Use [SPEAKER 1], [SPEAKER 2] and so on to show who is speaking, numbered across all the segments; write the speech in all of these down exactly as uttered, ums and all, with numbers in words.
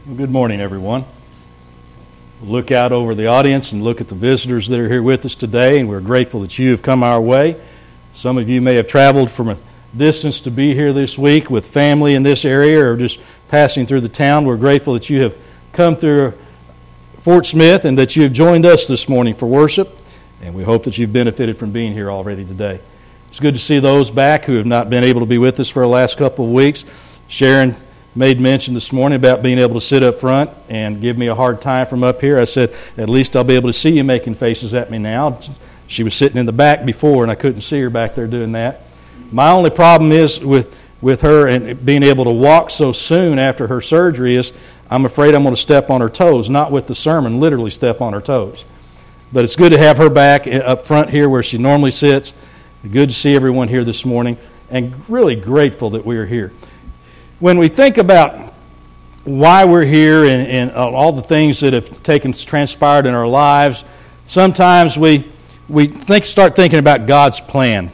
[SPEAKER 1] Well, good morning, everyone. Look out over the audience and look at the visitors that are here with us today, and we're grateful that you have come our way. Some of you may have traveled from a distance to be here this week with family in this area or just passing through the town. We're grateful that you have come through Fort Smith and that you have joined us this morning for worship, and we hope that you've benefited from being here already today. It's good to see those back who have not been able to be with us for the last couple of weeks. Sharon made mention this morning about being able to sit up front and give me a hard time from up here. I said, at least I'll be able to see you making faces at me now. She was sitting in the back before, and I couldn't see her back there doing that. My only problem is with, with her and being able to walk so soon after her surgery is I'm afraid I'm going to step on her toes, not with the sermon, literally step on her toes. But it's good to have her back up front here where she normally sits. Good to see everyone here this morning, and really grateful that we are here. When we think about why we're here and, and all the things that have taken transpired in our lives, sometimes we we think start thinking about God's plan.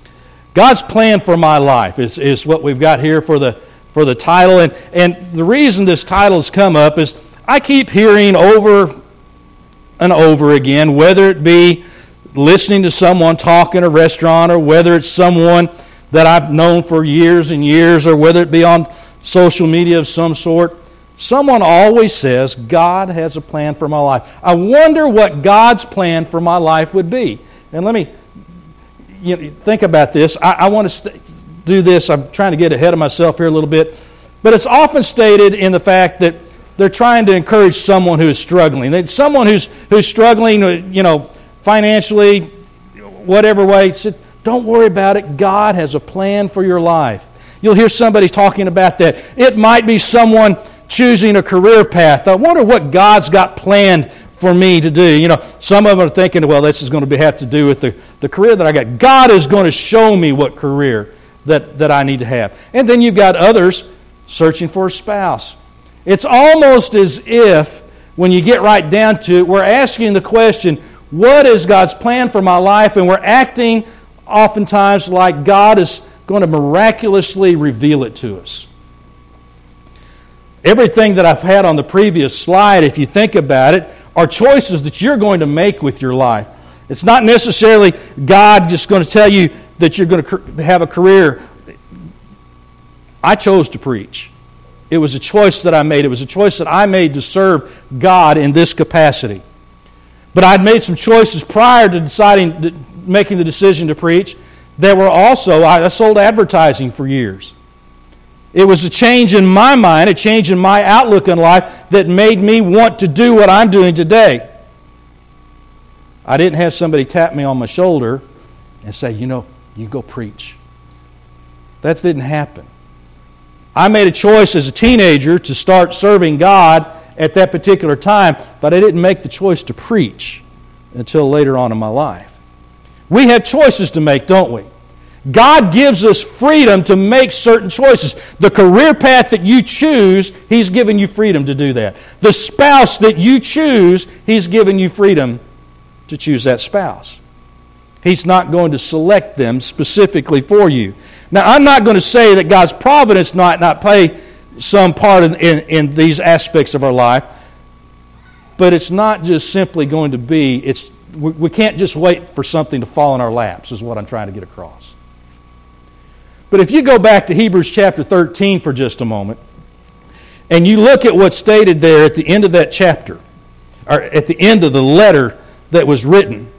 [SPEAKER 1] God's plan for my life is, is what we've got here for the for the title, and and the reason this title has come up is I keep hearing over and over again, whether it be listening to someone talk in a restaurant or whether it's someone that I've known for years and years, or whether it be on social media of some sort, someone always says, God has a plan for my life. I wonder what God's plan for my life would be. And let me you know, think about this. I, I want to st- do this. I'm trying to get ahead of myself here a little bit. But it's often stated in the fact that they're trying to encourage someone who is struggling. That someone who's who's struggling, you know, financially, whatever way, don't worry about it. God has a plan for your life. You'll hear somebody talking about that. It might be someone choosing a career path. I wonder what God's got planned for me to do. You know, some of them are thinking, well, this is going to be, have to do with the, the career that I got. God is going to show me what career that, that I need to have. And then you've got others searching for a spouse. It's almost as if, when you get right down to it, we're asking the question, what is God's plan for my life? And we're acting oftentimes like God is going to miraculously reveal it to us. Everything that I've had on the previous slide, if you think about it, are choices that you're going to make with your life. It's not necessarily God just going to tell you that you're going to have a career. I chose to preach. It was a choice that I made. It was a choice that I made to serve God in this capacity. But I'd made some choices prior to deciding, making the decision to preach. That were also, I sold advertising for years. It was a change in my mind, a change in my outlook on life that made me want to do what I'm doing today. I didn't have somebody tap me on my shoulder and say, you know, you go preach. That didn't happen. I made a choice as a teenager to start serving God at that particular time, but I didn't make the choice to preach until later on in my life. We have choices to make, don't we? God gives us freedom to make certain choices. The career path that you choose, He's given you freedom to do that. The spouse that you choose, He's given you freedom to choose that spouse. He's not going to select them specifically for you. Now, I'm not going to say that God's providence might not play some part in, in, in these aspects of our life, but it's not just simply going to be, it's we can't just wait for something to fall in our laps, is what I'm trying to get across. But if you go back to Hebrews chapter thirteen for just a moment, and you look at what's stated there at the end of that chapter, or at the end of the letter that was written,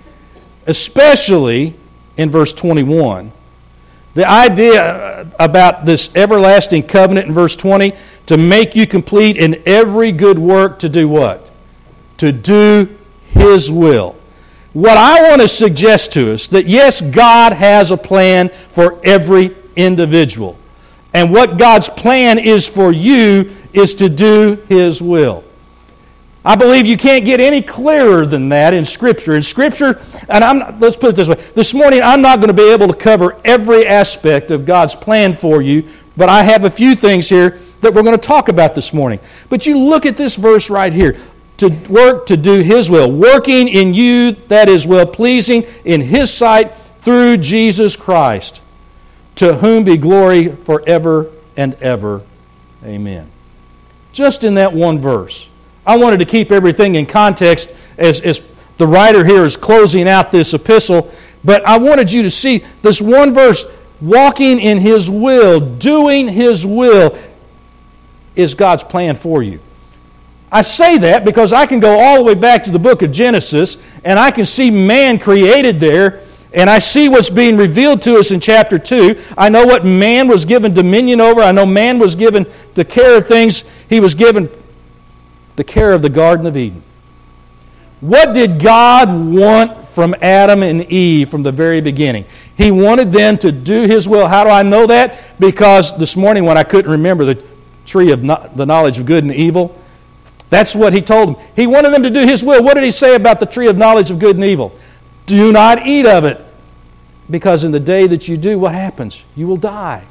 [SPEAKER 1] especially in verse twenty-one, the idea about this everlasting covenant in verse twenty, to make you complete in every good work to do what? To do His will. What I want to suggest to us, that yes, God has a plan for every individual. And what God's plan is for you is to do His will. I believe you can't get any clearer than that in Scripture. In Scripture, and I'm not, let's put it this way. This morning, I'm not going to be able to cover every aspect of God's plan for you, but I have a few things here that we're going to talk about this morning. But you look at this verse right here. To work to do His will, working in you that is well-pleasing in His sight through Jesus Christ, to whom be glory forever and ever. Amen. Just in that one verse. I wanted to keep everything in context as, as the writer here is closing out this epistle, but I wanted you to see this one verse, walking in His will, doing His will, is God's plan for you. I say that because I can go all the way back to the book of Genesis, and I can see man created there, and I see what's being revealed to us in chapter two. I know what man was given dominion over. I know man was given the care of things. He was given the care of the Garden of Eden. What did God want from Adam and Eve from the very beginning? He wanted them to do His will. How do I know that? Because this morning when I couldn't remember the tree of no- the knowledge of good and evil, that's what He told them. He wanted them to do His will. What did He say about the tree of knowledge of good and evil? Do not eat of it, because in the day that you do, what happens? You will die.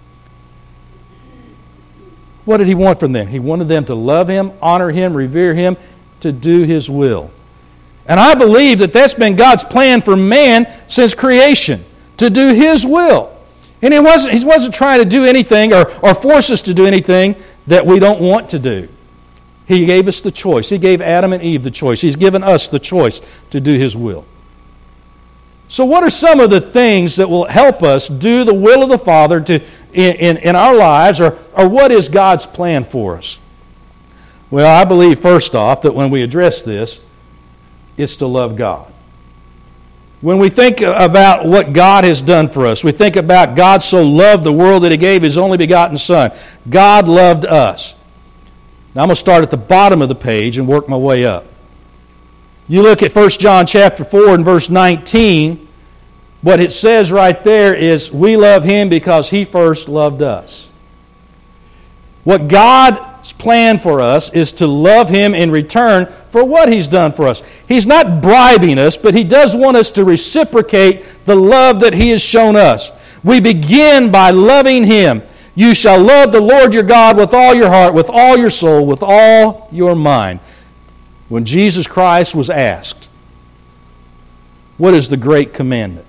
[SPEAKER 1] What did He want from them? He wanted them to love Him, honor Him, revere Him, to do His will. And I believe that that's been God's plan for man since creation, to do His will. And He wasn't, He wasn't trying to do anything or, or force us to do anything that we don't want to do. He gave us the choice. He gave Adam and Eve the choice. He's given us the choice to do His will. So what are some of the things that will help us do the will of the Father to, in, in, in our lives, or, or what is God's plan for us? Well, I believe first off that when we address this, it's to love God. When we think about what God has done for us, we think about God so loved the world that He gave His only begotten Son. God loved us. Now I'm going to start at the bottom of the page and work my way up. You look at First John chapter four and verse nineteen, what it says right there is, we love Him because He first loved us. What God's plan for us is to love Him in return for what He's done for us. He's not bribing us, but He does want us to reciprocate the love that He has shown us. We begin by loving Him. You shall love the Lord your God with all your heart, with all your soul, with all your mind. When Jesus Christ was asked, what is the great commandment?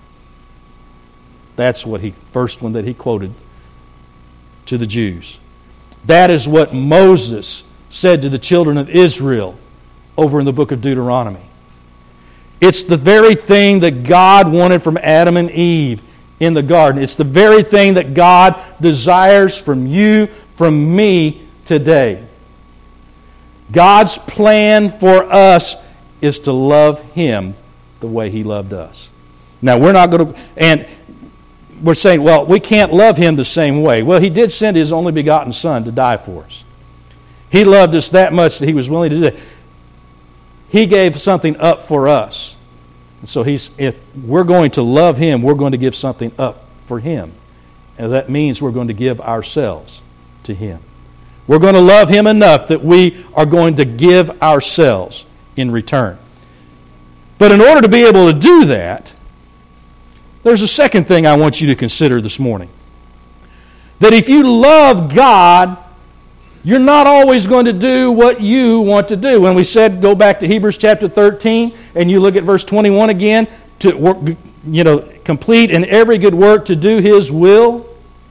[SPEAKER 1] That's what he first one that he quoted to the Jews. That is what Moses said to the children of Israel over in the book of Deuteronomy. It's the very thing that God wanted from Adam and Eve in the garden. It's the very thing that God desires from you, from me today. God's plan for us is to love Him the way He loved us. Now, we're not going to, and we're saying, well, we can't love Him the same way. Well, He did send His only begotten Son to die for us. He loved us that much that He was willing to do that. He gave something up for us. So he's, if we're going to love Him, we're going to give something up for Him. And that means we're going to give ourselves to Him. We're going to love Him enough that we are going to give ourselves in return. But in order to be able to do that, there's a second thing I want you to consider this morning. That if you love God, you're not always going to do what you want to do. When we said, go back to Hebrews chapter thirteen, and you look at verse twenty-one again, to work, you know, complete in every good work to do His will.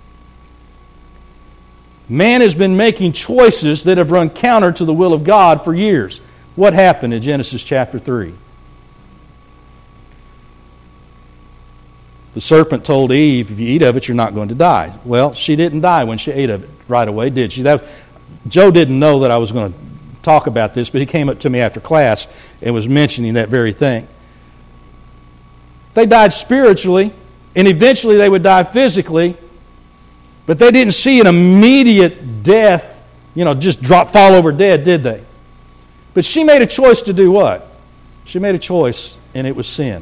[SPEAKER 1] Man has been making choices that have run counter to the will of God for years. What happened in Genesis chapter three? The serpent told Eve, if you eat of it, you're not going to die. Well, she didn't die when she ate of it right away, did she? That, Joe didn't know that I was going to talk about this, but he came up to me after class and was mentioning that very thing. They died spiritually, and eventually they would die physically, but they didn't see an immediate death, you know, just drop, fall over dead, did they? But she made a choice to do what? She made a choice, and it was sin.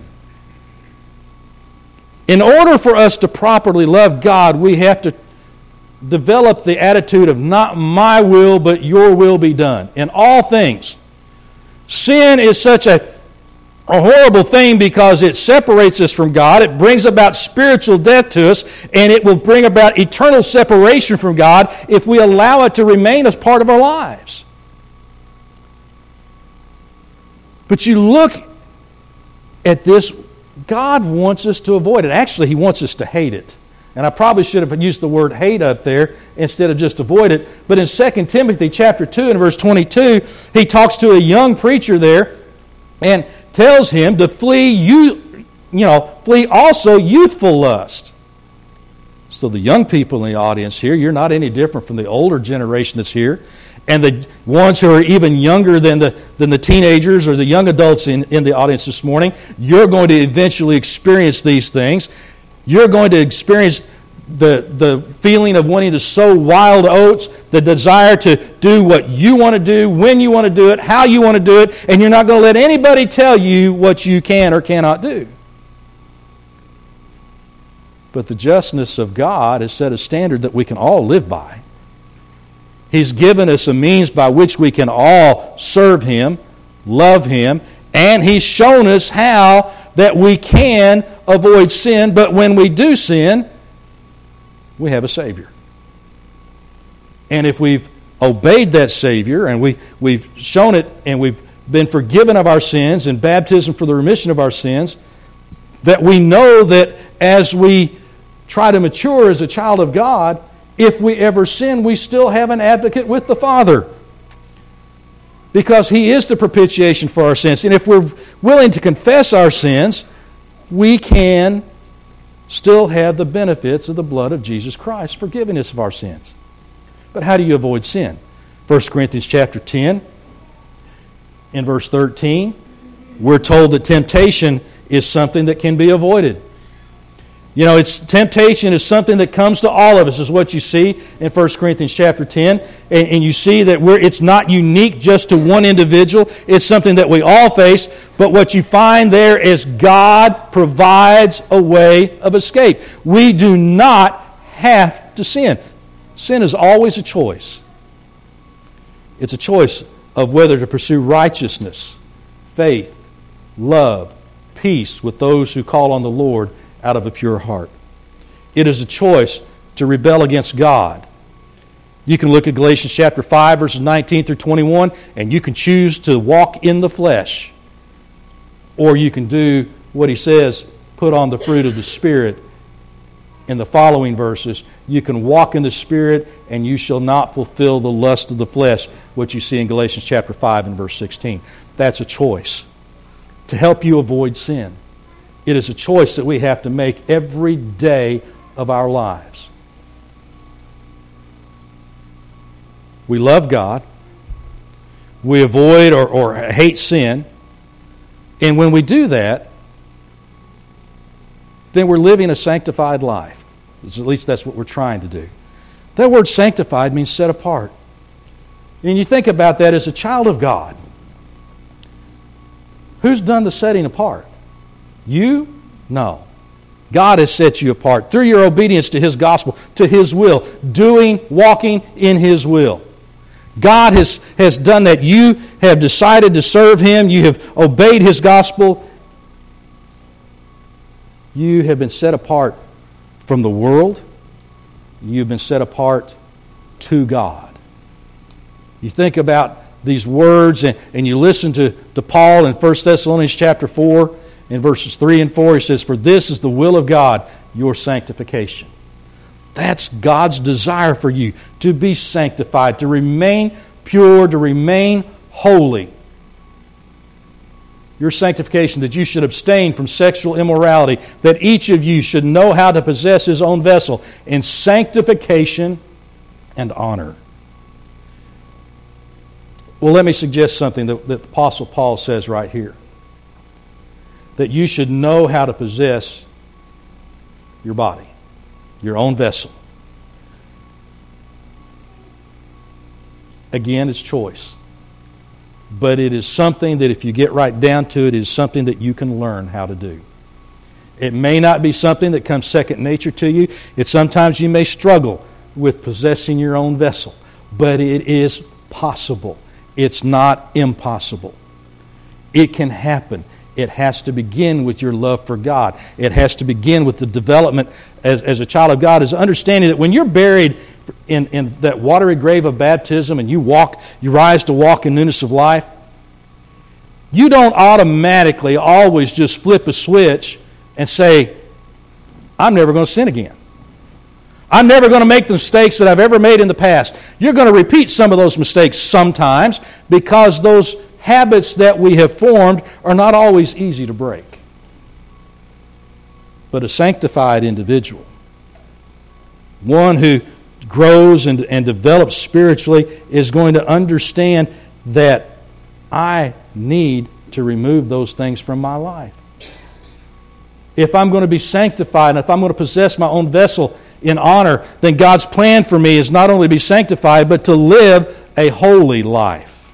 [SPEAKER 1] In order for us to properly love God, we have to develop the attitude of not my will, but your will be done in all things. Sin is such a, a horrible thing because it separates us from God. It brings about spiritual death to us, and it will bring about eternal separation from God if we allow it to remain as part of our lives. But you look at this, God wants us to avoid it. Actually, He wants us to hate it. And I probably should have used the word hate up there instead of just avoid it. But in Second Timothy chapter two and verse twenty-two, he talks to a young preacher there and tells him to flee you, you know, flee also youthful lust. So the young people in the audience here, you're not any different from the older generation that's here. And the ones who are even younger than the than the teenagers or the young adults in, in the audience this morning, you're going to eventually experience these things. You're going to experience the, the feeling of wanting to sow wild oats, the desire to do what you want to do, when you want to do it, how you want to do it, and you're not going to let anybody tell you what you can or cannot do. But the justness of God has set a standard that we can all live by. He's given us a means by which we can all serve Him, love Him, and He's shown us how that we can avoid sin, but when we do sin, we have a Savior. And if we've obeyed that Savior, and we, we've shown it, and we've been forgiven of our sins, and baptism for the remission of our sins, that we know that as we try to mature as a child of God, if we ever sin, we still have an advocate with the Father. Because He is the propitiation for our sins. And if we're willing to confess our sins, we can still have the benefits of the blood of Jesus Christ, forgiving us of our sins. But how do you avoid sin? First Corinthians chapter ten, in verse thirteen, we're told that temptation is something that can be avoided. You know, it's temptation is something that comes to all of us, is what you see in First Corinthians chapter ten. And, and you see that we're it's not unique just to one individual. It's something that we all face. But what you find there is God provides a way of escape. We do not have to sin. Sin is always a choice. It's a choice of whether to pursue righteousness, faith, love, peace with those who call on the Lord out of a pure heart. It is a choice to rebel against God. You can look at Galatians chapter five, verses nineteen through twenty-one, and you can choose to walk in the flesh. Or you can do what he says, put on the fruit of the Spirit in the following verses. You can walk in the Spirit, and you shall not fulfill the lust of the flesh, which you see in Galatians chapter five and verse sixteen. That's a choice to help you avoid sin. It is a choice that we have to make every day of our lives. We love God. We avoid or, or hate sin. And when we do that, then we're living a sanctified life. At least that's what we're trying to do. That word sanctified means set apart. And you think about that as a child of God. Who's done the setting apart? You? No. God has set you apart through your obedience to His gospel, to His will, doing, walking in His will. God has, has done that. You have decided to serve Him. You have obeyed His gospel. You have been set apart from the world. You've been set apart to God. You think about these words and, and you listen to, to Paul in First Thessalonians chapter four. In verses three and four, he says, "For this is the will of God, your sanctification." That's God's desire for you, to be sanctified, to remain pure, to remain holy. Your sanctification, that you should abstain from sexual immorality, that each of you should know how to possess his own vessel in sanctification and honor. Well, let me suggest something that, that the Apostle Paul says right here. That you should know how to possess your body, your own vessel. Again, it's choice. But it is something that if you get right down to it, it is something that you can learn how to do. It may not be something that comes second nature to you. It's sometimes you may struggle with possessing your own vessel. But it is possible. It's not impossible. It can happen. It has to begin with your love for God. It has to begin with the development as, as a child of God, is understanding that when you're buried in, in that watery grave of baptism and you walk, you rise to walk in newness of life, you don't automatically always just flip a switch and say, "I'm never going to sin again." I'm never going to make the mistakes that I've ever made in the past. You're going to repeat some of those mistakes sometimes because those habits that we have formed are not always easy to break. But a sanctified individual, one who grows and, and develops spiritually, is going to understand that I need to remove those things from my life. If I'm going to be sanctified and if I'm going to possess my own vessel in honor, then God's plan for me is not only to be sanctified, but to live a holy life.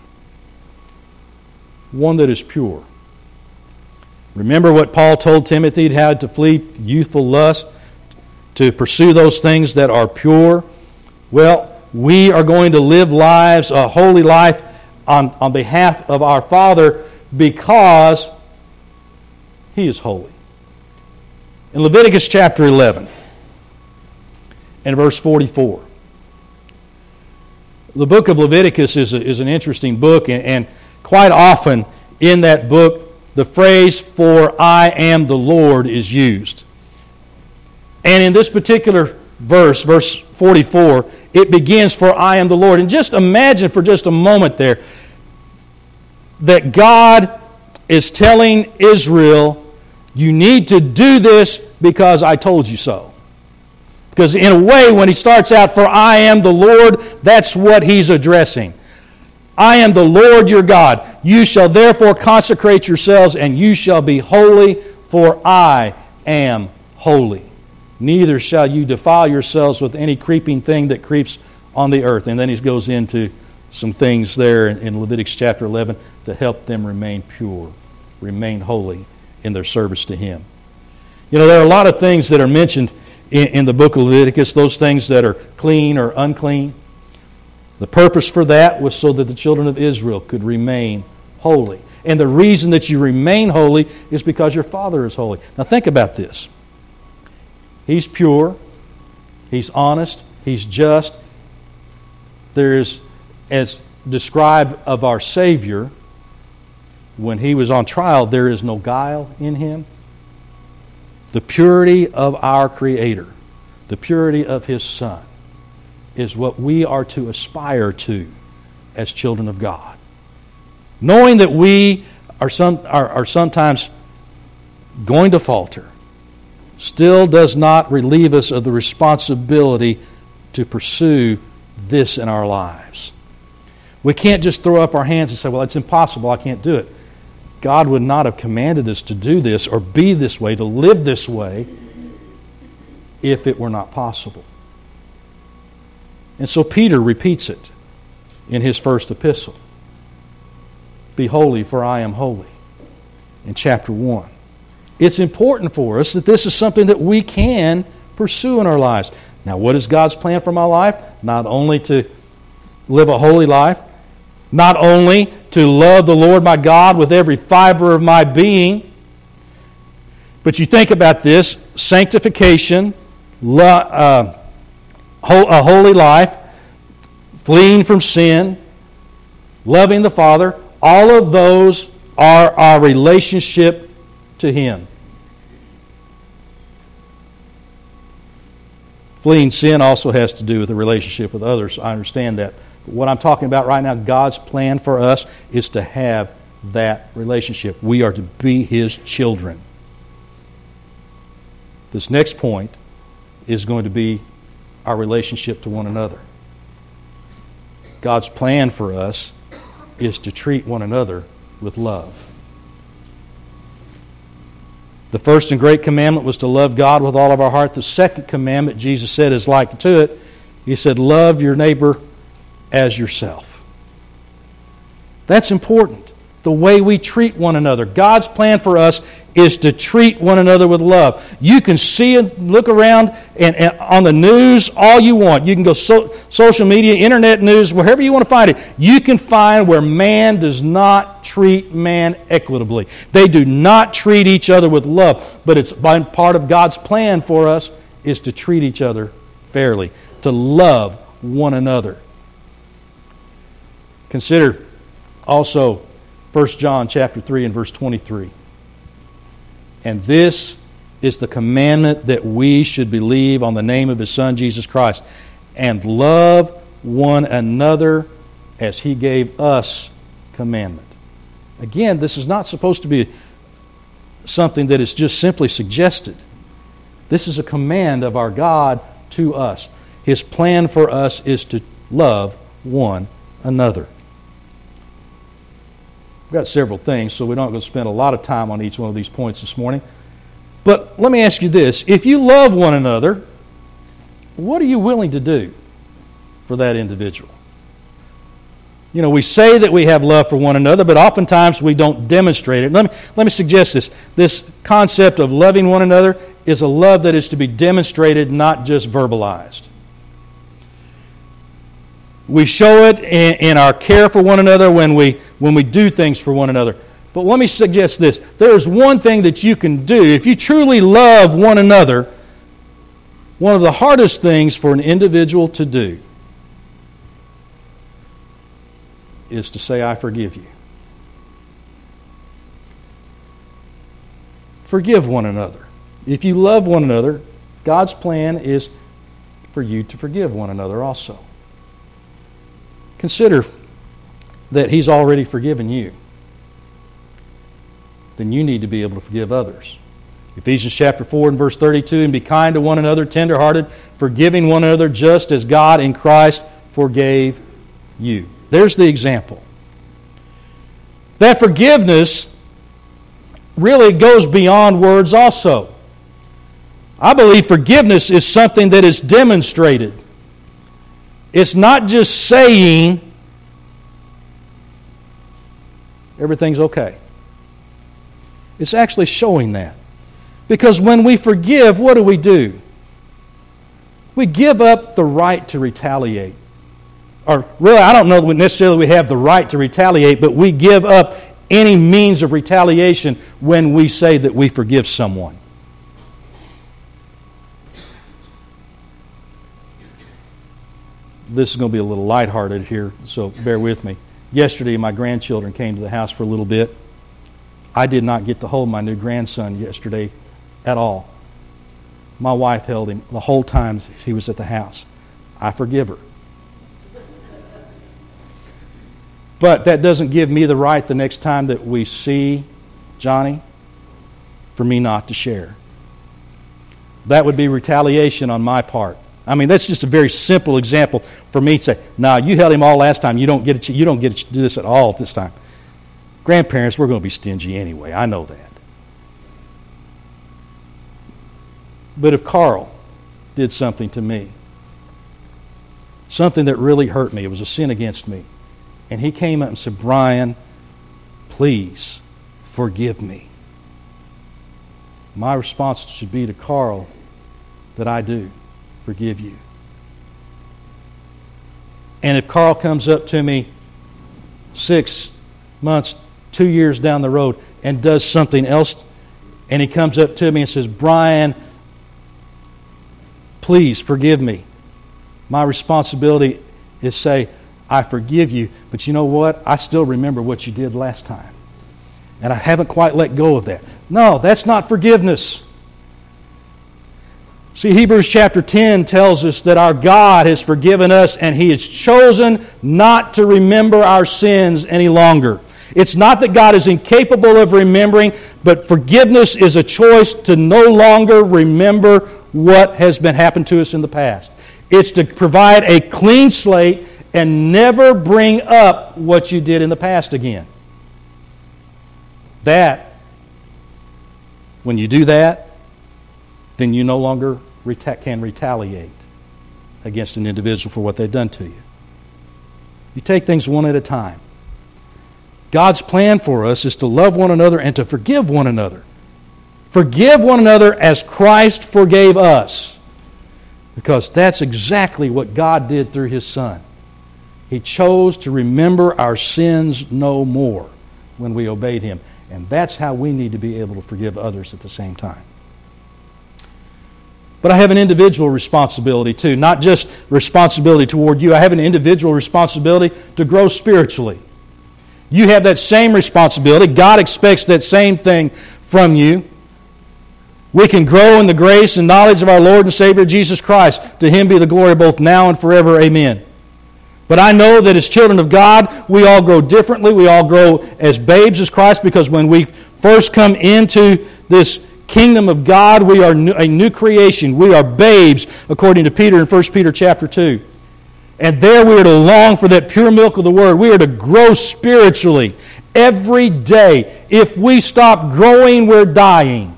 [SPEAKER 1] One that is pure. Remember what Paul told Timothy, how to flee youthful lust, to pursue those things that are pure. Well, we are going to live lives, a holy life, on, on behalf of our Father because He is holy. In Leviticus chapter eleven and verse forty-four, the book of Leviticus is, a, is an interesting book, and, and quite often in that book, the phrase "for I am the Lord" is used. And in this particular verse, verse forty-four, it begins, "For I am the Lord." And just imagine for just a moment there that God is telling Israel, you need to do this because I told you so. Because in a way, when he starts out, "For I am the Lord," that's what he's addressing. I am the Lord your God. You shall therefore consecrate yourselves, and you shall be holy, for I am holy. Neither shall you defile yourselves with any creeping thing that creeps on the earth. And then he goes into some things there in Leviticus chapter eleven to help them remain pure, remain holy in their service to Him. You know, there are a lot of things that are mentioned in, in the book of Leviticus, those things that are clean or unclean. The purpose for that was so that the children of Israel could remain holy. And the reason that you remain holy is because your Father is holy. Now think about this. He's pure. He's honest. He's just. There is, as described of our Savior, when He was on trial, there is no guile in Him. The purity of our Creator, the purity of His Son, is what we are to aspire to as children of God. Knowing that we are, some, are, are sometimes going to falter, still does not relieve us of the responsibility to pursue this in our lives. We can't just throw up our hands and say, well, it's impossible, I can't do it. God would not have commanded us to do this or be this way, to live this way, if it were not possible. And so Peter repeats it in his first epistle. Be holy, for I am holy, in chapter one. It's important for us that this is something that we can pursue in our lives. Now, what is God's plan for my life? Not only to live a holy life, not only to love the Lord my God with every fiber of my being, but you think about this, sanctification, lo- uh, a holy life, fleeing from sin, loving the Father, all of those are our relationship to Him. Fleeing sin also has to do with the relationship with others. I understand that. But what I'm talking about right now, God's plan for us is to have that relationship. We are to be His children. This next point is going to be our relationship to one another. God's plan for us is to treat one another with love. The first and great commandment was to love God with all of our heart. The second commandment, Jesus said, is like to it. He said, love your neighbor as yourself. That's important. The way we treat one another. God's plan for us is to treat one another with love. You can see and look around and, and on the news all you want. You can go so, social media, internet news, wherever you want to find it. You can find where man does not treat man equitably. They do not treat each other with love. But it's part of God's plan for us is to treat each other fairly, to love one another. Consider also First John chapter three and verse twenty-three. And this is the commandment that we should believe on the name of His Son, Jesus Christ, and love one another as He gave us commandment. Again, this is not supposed to be something that is just simply suggested. This is a command of our God to us. His plan for us is to love one another. We've got several things, so we're not going to spend a lot of time on each one of these points this morning. But let me ask you this. If you love one another, what are you willing to do for that individual? You know, we say that we have love for one another, but oftentimes we don't demonstrate it. Let me, let me suggest this. This concept of loving one another is a love that is to be demonstrated, not just verbalized. We show it in, in our care for one another when we, when we do things for one another. But let me suggest this. There is one thing that you can do. If you truly love one another, one of the hardest things for an individual to do is to say, I forgive you. Forgive one another. If you love one another, God's plan is for you to forgive one another also. Consider that He's already forgiven you. Then you need to be able to forgive others. Ephesians chapter four and verse thirty-two, and be kind to one another, tenderhearted, forgiving one another, just as God in Christ forgave you. There's the example. That forgiveness really goes beyond words also. I believe forgiveness is something that is demonstrated. It's not just saying everything's okay. It's actually showing that. Because when we forgive, what do we do? We give up the right to retaliate. Or really, I don't know that necessarily we have the right to retaliate, but we give up any means of retaliation when we say that we forgive someone. This is going to be a little lighthearted here, so bear with me. Yesterday, my grandchildren came to the house for a little bit. I did not get to hold my new grandson yesterday at all. My wife held him the whole time he was at the house. I forgive her. But that doesn't give me the right the next time that we see Johnny for me not to share. That would be retaliation on my part. I mean, that's just a very simple example for me to say, no, you held him all last time. You don't get it, you don't get to do this at all this time. Grandparents, we're going to be stingy anyway. I know that. But if Carl did something to me, something that really hurt me, it was a sin against me, and he came up and said, Brian, please forgive me. My response should be to Carl that I do forgive you. And if Carl comes up to me six months, two years down the road and does something else, and he comes up to me and says, Brian, please forgive me. My responsibility is say, I forgive you, but you know what? I still remember what you did last time. And I haven't quite let go of that. No, that's not forgiveness. See, Hebrews chapter ten tells us that our God has forgiven us and He has chosen not to remember our sins any longer. It's not that God is incapable of remembering, but forgiveness is a choice to no longer remember what has been happened to us in the past. It's to provide a clean slate and never bring up what you did in the past again. That, when you do that, then you no longer reta- can retaliate against an individual for what they've done to you. You take things one at a time. God's plan for us is to love one another and to forgive one another. Forgive one another as Christ forgave us. Because that's exactly what God did through His Son. He chose to remember our sins no more when we obeyed Him. And that's how we need to be able to forgive others at the same time. But I have an individual responsibility too. Not just responsibility toward you. I have an individual responsibility to grow spiritually. You have that same responsibility. God expects that same thing from you. We can grow in the grace and knowledge of our Lord and Savior Jesus Christ. To Him be the glory both now and forever. Amen. But I know that as children of God, we all grow differently. We all grow as babes as Christ, because when we first come into this kingdom of God, we are a new creation. We are babes, according to Peter in First Peter chapter two. And there we are to long for that pure milk of the Word. We are to grow spiritually every day. If we stop growing, we're dying.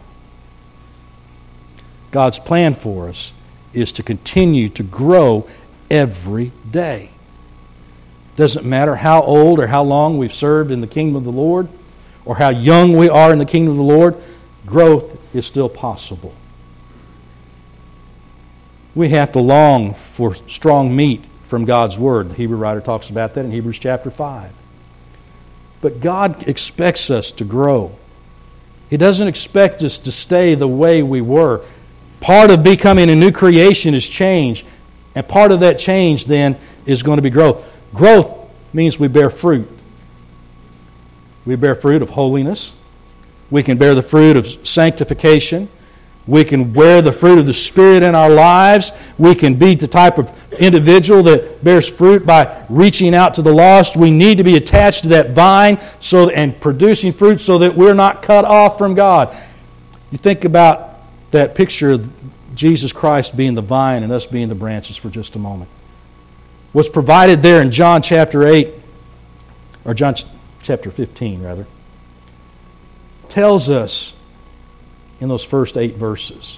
[SPEAKER 1] God's plan for us is to continue to grow every day. Doesn't matter how old or how long we've served in the kingdom of the Lord, or how young we are in the kingdom of the Lord, growth is still possible. We have to long for strong meat from God's Word. The Hebrew writer talks about that in Hebrews chapter five. But God expects us to grow. He doesn't expect us to stay the way we were. Part of becoming a new creation is change. And part of that change then is going to be growth. Growth means we bear fruit. We bear fruit of holiness. We can bear the fruit of sanctification. We can bear the fruit of the Spirit in our lives. We can be the type of individual that bears fruit by reaching out to the lost. We need to be attached to that vine so and producing fruit so that we're not cut off from God. You think about that picture of Jesus Christ being the vine and us being the branches for just a moment. What's provided there in John chapter eight, or John chapter fifteen rather, tells us in those first eight verses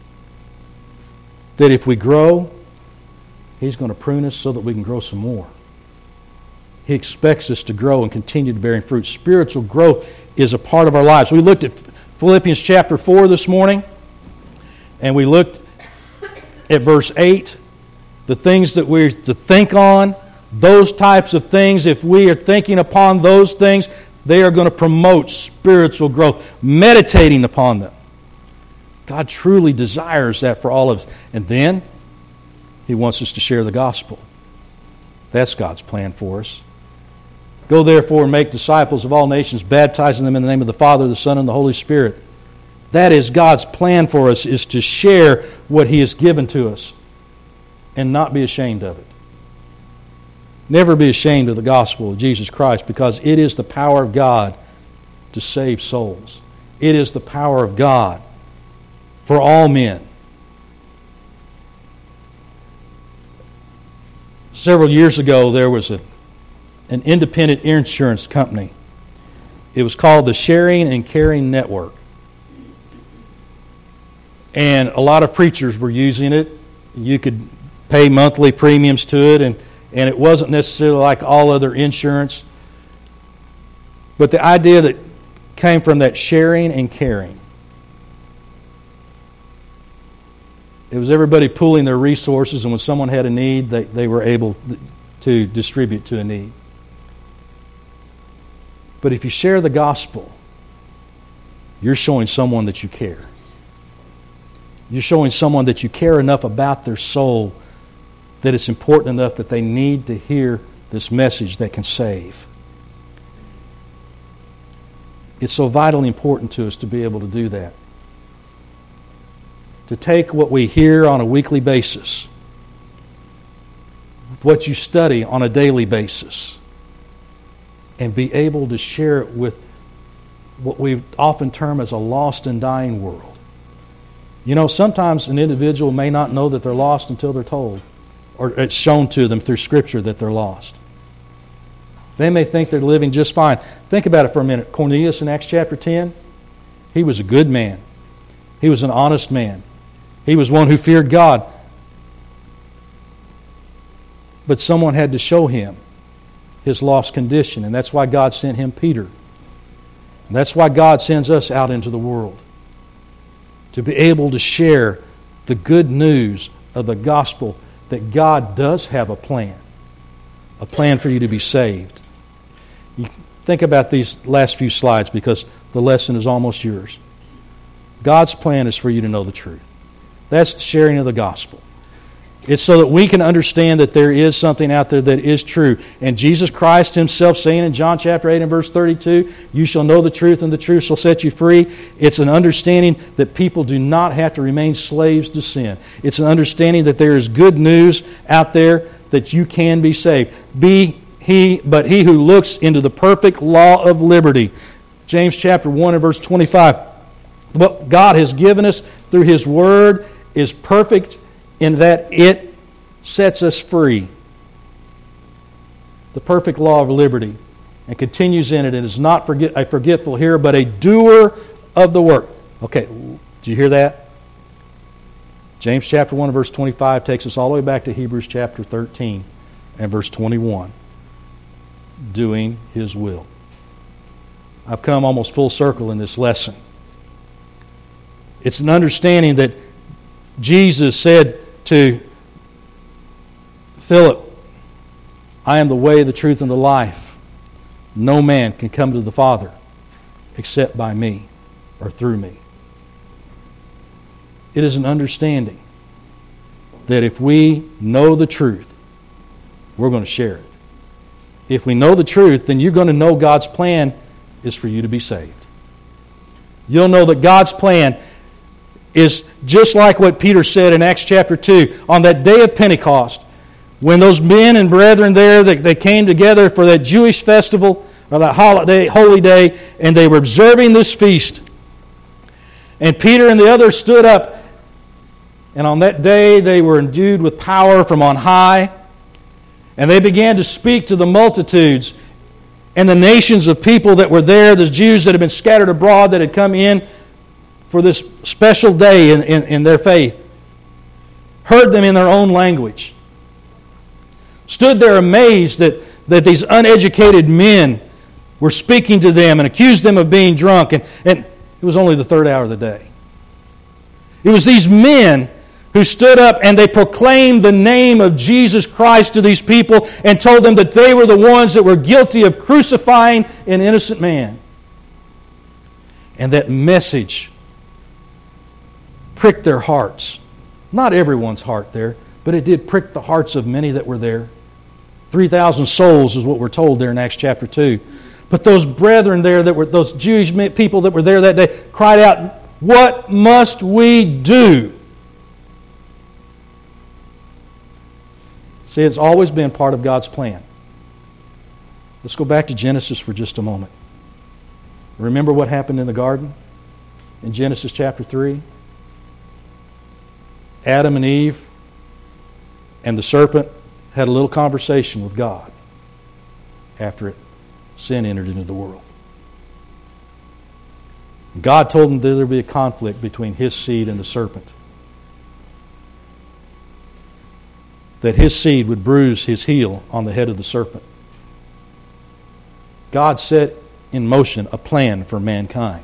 [SPEAKER 1] that if we grow, He's going to prune us so that we can grow some more. He expects us to grow and continue to bearing fruit. Spiritual growth is a part of our lives. We looked at Philippians chapter four this morning, and we looked at verse eight, the things that we're to think on, those types of things. If we are thinking upon those things, they are going to promote spiritual growth, meditating upon them. God truly desires that for all of us. And then He wants us to share the gospel. That's God's plan for us. Go therefore and make disciples of all nations, baptizing them in the name of the Father, the Son, and the Holy Spirit. That is God's plan for us, is to share what He has given to us and not be ashamed of it. Never be ashamed of the gospel of Jesus Christ, because it is the power of God to save souls. It is the power of God for all men. Several years ago, there was a, an independent insurance company. It was called the Sharing and Caring Network. And a lot of preachers were using it. You could pay monthly premiums to it, and, and it wasn't necessarily like all other insurance. But the idea that came from that sharing and caring. It was everybody pooling their resources, and when someone had a need, they, they were able to distribute to a need. But if you share the gospel, you're showing someone that you care. You're showing someone that you care enough about their soul that it's important enough that they need to hear this message that can save. It's so vitally important to us to be able to do that. To take what we hear on a weekly basis, what you study on a daily basis, and be able to share it with what we often term as a lost and dying world. You know, sometimes an individual may not know that they're lost until they're told, or it's shown to them through Scripture that they're lost. They may think they're living just fine. Think about it for a minute. Cornelius in Acts chapter ten, he was a good man. He was an honest man. He was one who feared God. But someone had to show him his lost condition, and that's why God sent him Peter. And that's why God sends us out into the world, to be able to share the good news of the gospel that God does have a plan, a plan for you to be saved. You think about these last few slides, because the lesson is almost yours. God's plan is for you to know the truth. That's the sharing of the gospel. It's so that we can understand that there is something out there that is true. And Jesus Christ Himself saying in John chapter eight and verse thirty-two, you shall know the truth and the truth shall set you free. It's an understanding that people do not have to remain slaves to sin. It's an understanding that there is good news out there that you can be saved. Be he, but he who looks into the perfect law of liberty. James chapter one and verse twenty-five. What God has given us through His Word is perfect in that it sets us free. The perfect law of liberty. And continues in it. It is not forget, a forgetful hearer, but a doer of the work. Okay, did you hear that? James chapter one and verse twenty-five takes us all the way back to Hebrews chapter thirteen and verse twenty-one. Doing His will. I've come almost full circle in this lesson. It's an understanding that Jesus said to Philip, I am the way, the truth, and the life. No man can come to the Father except by me or through me. It is an understanding that if we know the truth, we're going to share it. If we know the truth, then you're going to know God's plan is for you to be saved. You'll know that God's plan is just like what Peter said in Acts chapter two. On that day of Pentecost, when those men and brethren there, they, they came together for that Jewish festival, or that holiday, holy day, and they were observing this feast. And Peter and the others stood up, and on that day they were endued with power from on high, and they began to speak to the multitudes and the nations of people that were there, the Jews that had been scattered abroad that had come in for this special day in, in, in their faith, heard them in their own language, stood there amazed that, that these uneducated men were speaking to them and accused them of being drunk. And, and it was only the third hour of the day. It was these men who stood up and they proclaimed the name of Jesus Christ to these people and told them that they were the ones that were guilty of crucifying an innocent man. And that message pricked their hearts. Not everyone's heart there, but it did prick the hearts of many that were there. three thousand souls is what we're told there in Acts chapter two. But those brethren there, that were those Jewish people that were there that day, cried out, what must we do? See, it's always been part of God's plan. Let's go back to Genesis for just a moment. Remember what happened in the garden? In Genesis chapter three? Adam and Eve and the serpent had a little conversation with God after it, sin entered into the world. God told them that there would be a conflict between His seed and the serpent. That His seed would bruise His heel on the head of the serpent. God set in motion a plan for mankind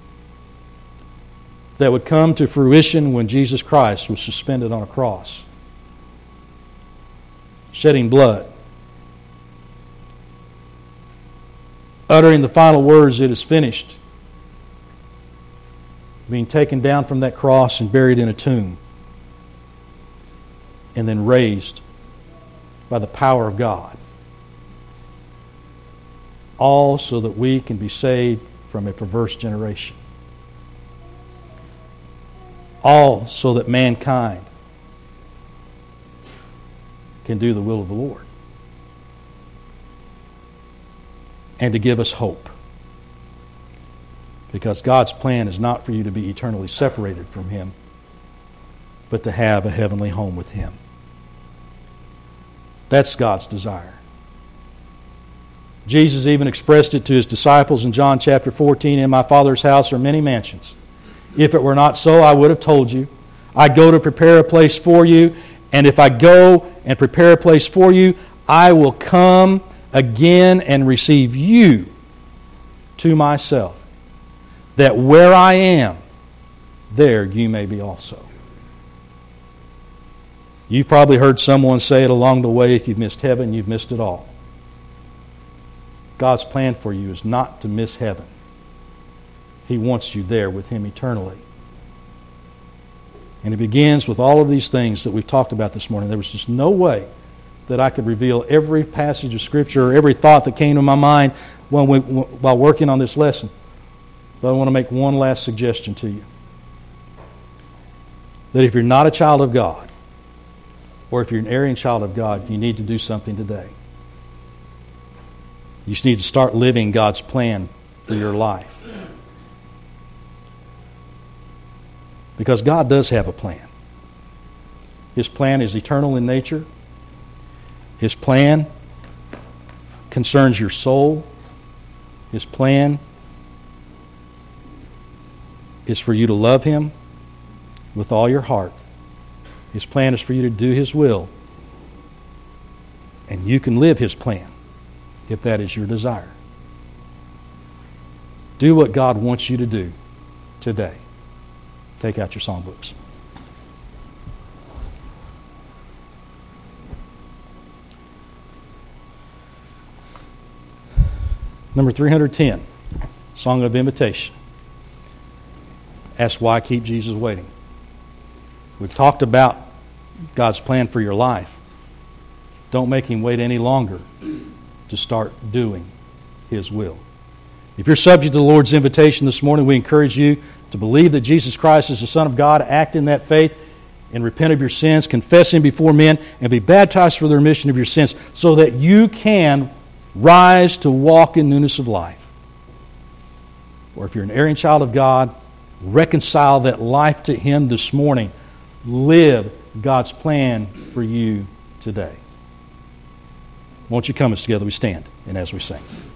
[SPEAKER 1] that would come to fruition when Jesus Christ was suspended on a cross, shedding blood, uttering the final words, it is finished, being taken down from that cross and buried in a tomb, and then raised by the power of God. All so that we can be saved from a perverse generation. All so that mankind can do the will of the Lord. And to give us hope. Because God's plan is not for you to be eternally separated from Him, but to have a heavenly home with Him. That's God's desire. Jesus even expressed it to His disciples in John chapter fourteen, in my Father's house are many mansions. If it were not so, I would have told you. I go to prepare a place for you, and if I go and prepare a place for you, I will come again and receive you to myself, that where I am, there you may be also. You've probably heard someone say it along the way, if you've missed heaven, you've missed it all. God's plan for you is not to miss heaven. He wants you there with Him eternally. And it begins with all of these things that we've talked about this morning. There was just no way that I could reveal every passage of Scripture or every thought that came to my mind while, we, while working on this lesson. But I want to make one last suggestion to you. That if you're not a child of God, or if you're an erring child of God, you need to do something today. You just need to start living God's plan for your life. Because God does have a plan. His plan is eternal in nature. His plan concerns your soul. His plan is for you to love Him with all your heart. His plan is for you to do His will. And you can live His plan if that is your desire. Do what God wants you to do today. Take out your songbooks. Number three hundred ten, Song of Invitation. Ask why keep Jesus waiting. We've talked about God's plan for your life. Don't make Him wait any longer to start doing His will. If you're subject to the Lord's invitation this morning, we encourage you to believe that Jesus Christ is the Son of God, act in that faith, and repent of your sins, confess Him before men, and be baptized for the remission of your sins so that you can rise to walk in newness of life. Or if you're an erring child of God, reconcile that life to Him this morning. Live God's plan for you today. Won't you come as together we stand and as we sing.